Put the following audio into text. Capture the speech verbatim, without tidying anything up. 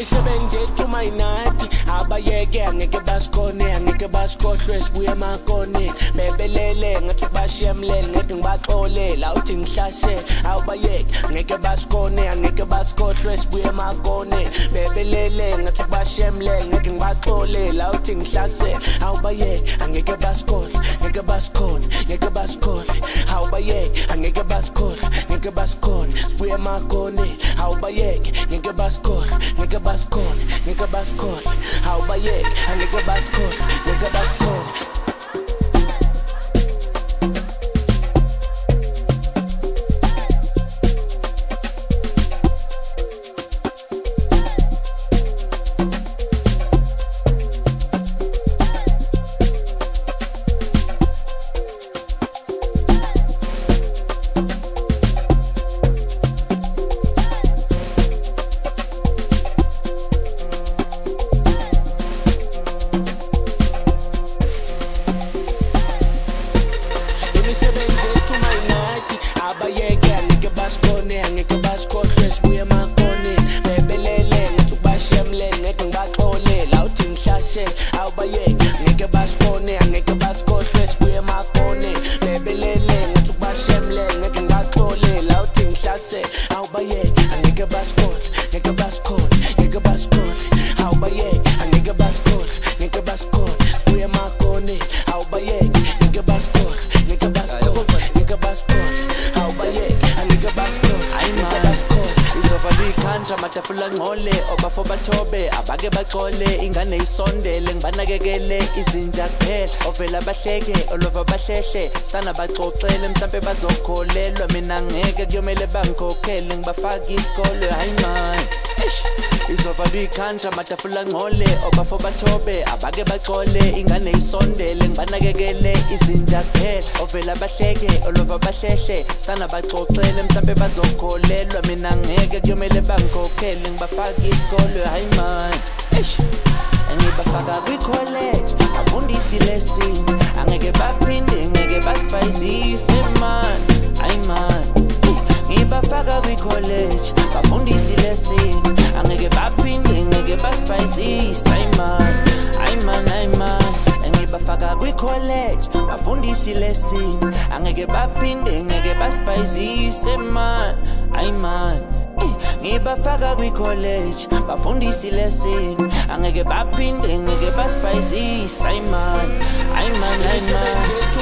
imisebenzi ethu mayinathi abayeke angeke basikhone angeke basikhohlwe sibuye emakoneni bebelele ngathi bashiyemlele ngeke ngibaxole la uthi ngihlashe awubayeke angeke basikhone angeke basikhohlwe sibuye emakoneni bebelele ngathi bashiyemlele ngeke ngibaxole la uthi ngihlashe awubayeke angeke basikhohle ngeke basikhone ngeke basikhohle awubayeke angeke basikhohle ngeke basikhone sibuye emakoneni awubayeke ngeke basikhohle ngeke basikhone ngeke basikhohle awubayeke angeke basikhohle ngeke basikhone imisebenzi ethu mayinathi abayeke angeke basikhone angeke basikhohlwe sibuye emakoneni bebelele ngathi bashiyemlele ngeke ngibaxole la uthi ngihlashe awubayeke angeke basikhone angeke basikhohlwe sibuye emakoneni bebelele ngathi bashiyemlele ngeke ngibaxole la uthi ngihlashe awubayeke angeke basikhohle ngeke basikhone ngeke basikhohle awubayeke angeke basikhohle ngeke basikhone sibuye emakoneni awubayeke ngeke basikhohle ngeke basikhohle ngeke basikhohle awubayeke angeke basikhohle ngeke basikhohle izovala ikhanda amatafula ngcole obafo bathobe abake baxole ingane isondele ngibanakekele izinja kuphela ovela bahleke olova bahlehle sana baxoxele mhlambe bazokholelwa mina ngeke kuyomele bangikhokhele ngibafaka isikole hayi man izovala ikhanda amatafula ngcole obafo bathobe abake baxole ingane isondele ngibanakekele izinja kuphela ovela bahleke olova bahlehle sana baxoxele mhlambe bazokholelwa mina ngeke kuyomele bangikhokhele ngibafaka isikole hayi man ngibafaka kwi-college bafundisa ilesson angeke baphinde ngeke basipayisise man hayi man ngibafaka kwi-college bafundisa ilesson angeke baphinde ngeke basipayisise hayi man hayi man hayi man ngibafaka kwi-college bafundisa ilesson angeke baphinde ngeke basipayisise man hayi man ngibafaka kwi-college bafundisa ilesson angeke baphinde ngeke basipayisise hayi man hayi man hayi man imisebenzi ethu